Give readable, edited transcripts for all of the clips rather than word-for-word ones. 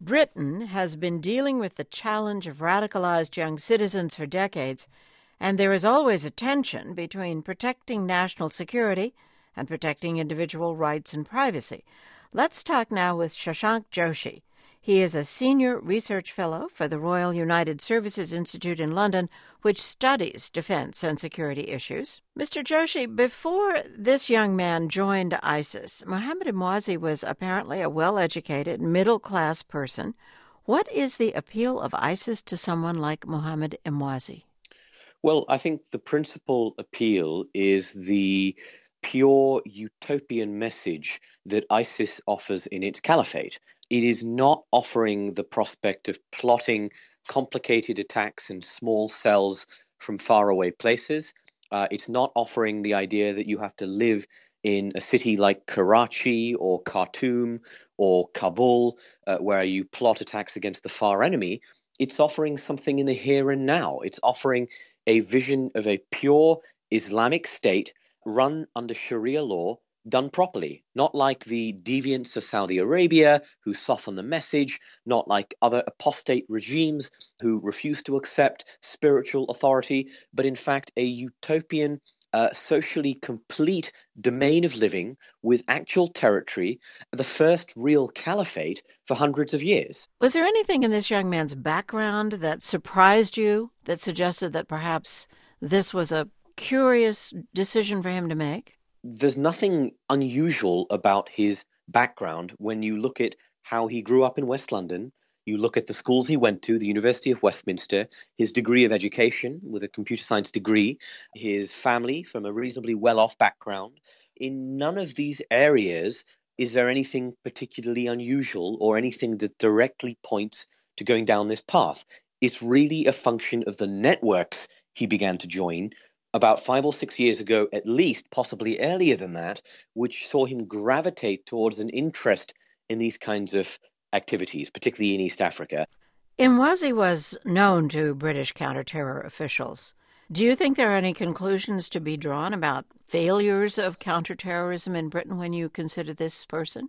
Britain has been dealing with the challenge of radicalized young citizens for decades, and there is always a tension between protecting national security and protecting individual rights and privacy. Let's talk now with Shashank Joshi. He is a senior research fellow for the Royal United Services Institute in London, which studies defense and security issues. Mr. Joshi, before this young man joined ISIS, Mohammed Emwazi was apparently a well-educated, middle-class person. What is the appeal of ISIS to someone like Mohammed Emwazi? Well, I think the principal appeal is the pure utopian message that ISIS offers in its caliphate. It is not offering the prospect of plotting complicated attacks in small cells from faraway places. It's not offering the idea that you have to live in a city like Karachi or Khartoum or Kabul, where you plot attacks against the far enemy. It's offering something in the here and now. It's offering a vision of a pure Islamic state run under Sharia law, done properly, not like the deviants of Saudi Arabia who soften the message, not like other apostate regimes who refuse to accept spiritual authority, but in fact a utopian, socially complete domain of living with actual territory, the first real caliphate for hundreds of years. Was there anything in this young man's background that surprised you, that suggested that perhaps this was a curious decision for him to make? There's nothing unusual about his background when you look at how he grew up in West London. You look at the schools he went to, the University of Westminster, his degree of education with a computer science degree, his family from a reasonably well-off background. In none of these areas is there anything particularly unusual or anything that directly points to going down this path. It's really a function of the networks he began to join about 5 or 6 years ago, at least, possibly earlier than that, which saw him gravitate towards an interest in these kinds of activities, particularly in East Africa. Emwazi was known to British counter-terror officials. Do you think there are any conclusions to be drawn about failures of counterterrorism in Britain when you consider this person?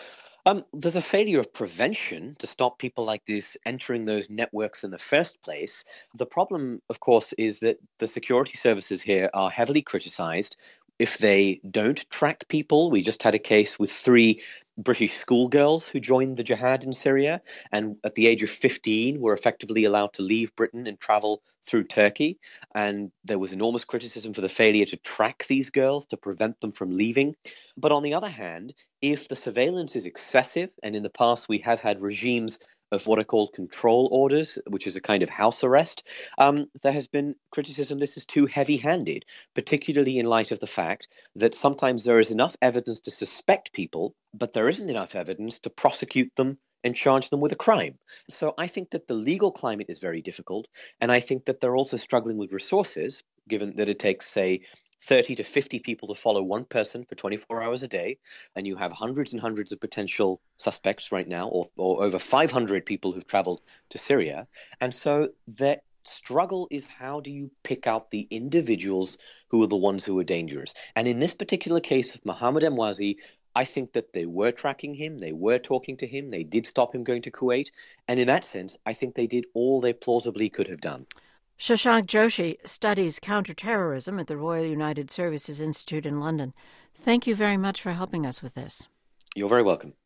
There's a failure of prevention to stop people like this entering those networks in the first place. The problem, of course, is that the security services here are heavily criticized if they don't track people. We just had a case with 3 British schoolgirls who joined the jihad in Syria and at the age of 15 were effectively allowed to leave Britain and travel through Turkey. And there was enormous criticism for the failure to track these girls, to prevent them from leaving. But on the other hand, if the surveillance is excessive, and in the past we have had regimes of what are called control orders, which is a kind of house arrest, there has been criticism this is too heavy-handed, particularly in light of the fact that sometimes there is enough evidence to suspect people, but there isn't enough evidence to prosecute them and charge them with a crime. So I think that the legal climate is very difficult, and I think that they're also struggling with resources, given that it takes, say, 30 to 50 people to follow one person for 24 hours a day, and you have hundreds and hundreds of potential suspects right now, or over 500 people who've traveled to Syria. And so that struggle is, how do you pick out the individuals who are the ones who are dangerous? And in this particular case of Mohammed Emwazi, I think that they were tracking him, they were talking to him, they did stop him going to Kuwait, and in that sense, I think they did all they plausibly could have done. Shashank Joshi studies counterterrorism at the Royal United Services Institute in London. Thank you very much for helping us with this. You're very welcome.